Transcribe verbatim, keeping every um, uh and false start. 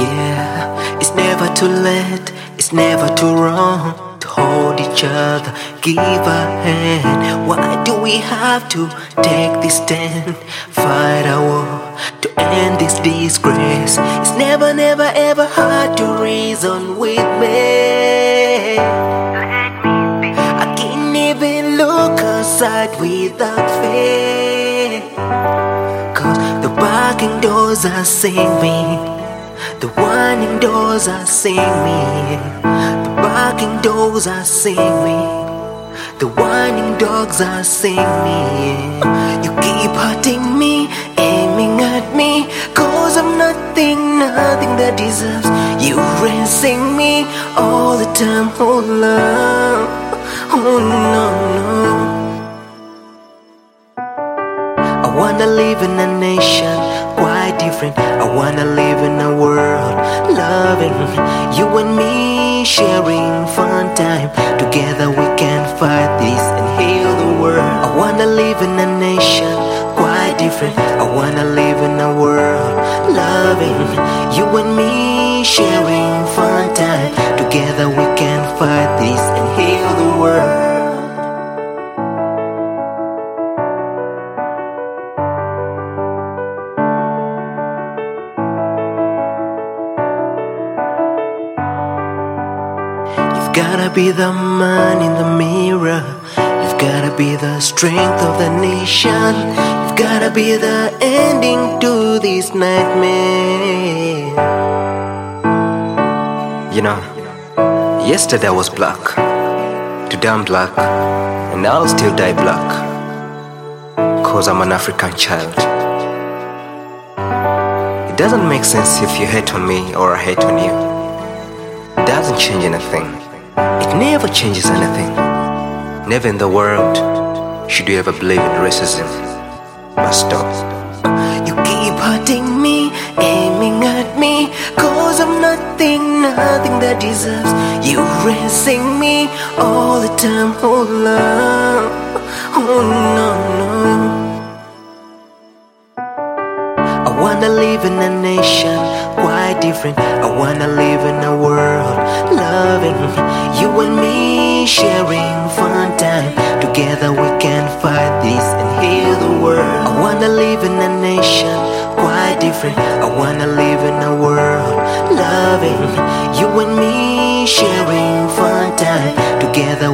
Yeah, it's never too late, it's never too wrong to hold each other, give a hand. Why do we have to take this stand? Fight our war to end this disgrace. It's never, never, ever hard to reason with me. I can't even look aside without fear, cause the barking doors are seeing me, the winding doors are seeing me, the barking doors are seeing me, the winding dogs are seeing me. You keep hurting me, aiming at me, cause I'm nothing, nothing that deserves you raising me all the time. Oh love, oh no, no. I wanna live in a nation quite different. I wanna live in a world loving you and me, sharing fun time. Together we can fight this and heal the world. I wanna live in a nation quite different. I wanna live in a world loving you and me, sharing fun time. Together we can fight this and heal the world. You've gotta be the man in the mirror. You've gotta be the strength of the nation. You've gotta be the ending to this nightmare. You know, yesterday I was black, today I'm black, and I'll still die black, cause I'm an African child. It doesn't make sense if you hate on me or I hate on you. It doesn't change anything. It never changes anything. Never in the world should you ever believe in racism. But stop. You keep hurting me, aiming at me, cause I'm nothing, nothing that deserves you raising me all the time. Oh love, oh no, no. I wanna live in a nation quite different. I wanna live in a world loving you and me, sharing fun time. Together we can fight this and heal the world. I wanna live in a nation quite different. I wanna live in a world loving you and me, sharing fun time. Together